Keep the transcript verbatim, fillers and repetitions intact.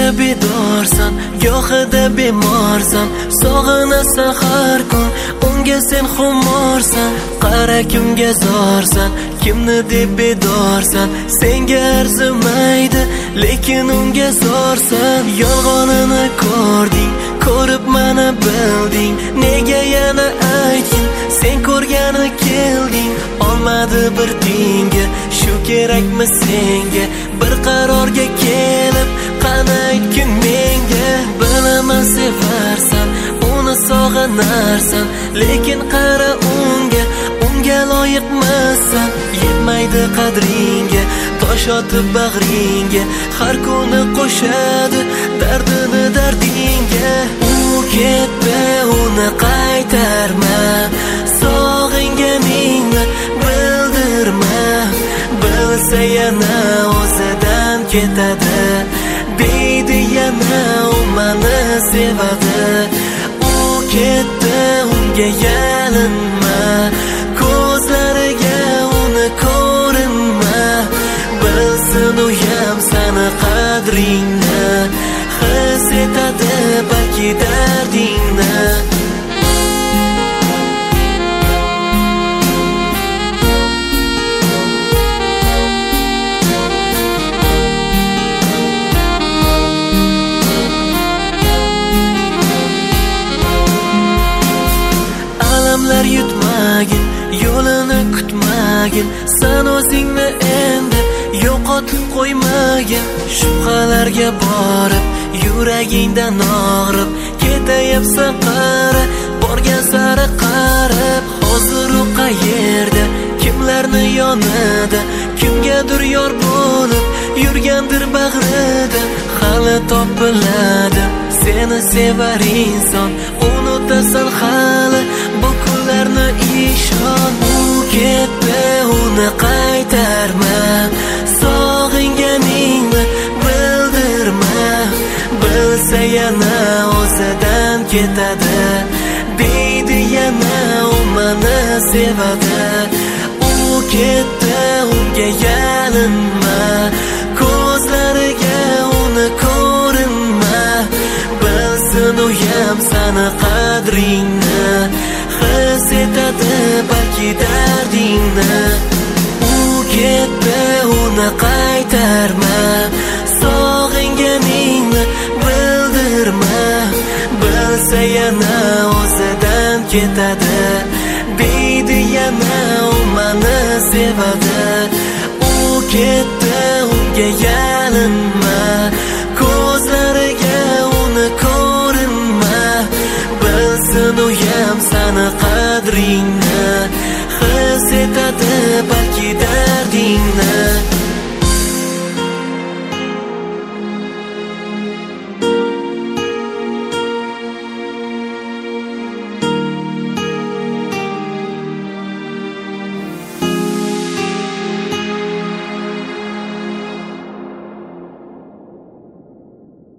Gohida bedorsan, gohida bemorsan, sog'inasan har kun, unga sen xumorsan. Qara kimga zorsan, kimni deb bedorsan, senga arzimaydi, lekin unga zorsan. Yolg'onini ko'rding, ko'rib mana bilding, nega yana aytgin, sen ko'rgani kelding. Olmadi bir tenga, shu kerakmi senga? Bir qarorga kelib, qani aytgin menga. Bilaman sevarsan, uni sog'inarsan, lekin qara unga, unga loyiqmassan. Yetmaydi qadringga, tosh otib bag'ringga, har kuni qo'shadi dardini dardingga. U ketdi, uni qaytarma, sog'inganingni bildirma. Bilsa yana o'zidan ketadi, deydi yana u mani sevadi. U ketdi, unga yalinma, ko'zlariga uni ko'rinma. Bilsin u ham sani qadringni, his etadi balki dardingni. Alamlar yutmagin, yo'lini kutmagin, san o'zingni endi yo'qotib qo'ymagin. Shubhalarga borib, yuragingdan og'rib ketayapsan qara, borgan sari qarab. Hozir u qayerda, kimlarni yonida, kimgadir yor bo'lib yurgandir bag'rida. Hali topiladi seni sevar inson, unutasan hali bu kunlarni ishon. U ketdi, uni qaytarma, sog'inganingni bildirma. Bilsa yana o'zidan ketadi, deydi yana u mani sevadi. U ketdi, unga yalinma, ko'zlariga uni ko'rinma. Bilsin u ham sani qadringni, his etadi balki dardingni. U ketdi, uni qaytarma, sog'inganingni bildirma. Bilsa yana o'zidan ketadi, deydi yana u mani sevadi. U ketdi, unga yalinma, ko'zlariga uni ko'rinma. Bilsin u ham sani qadring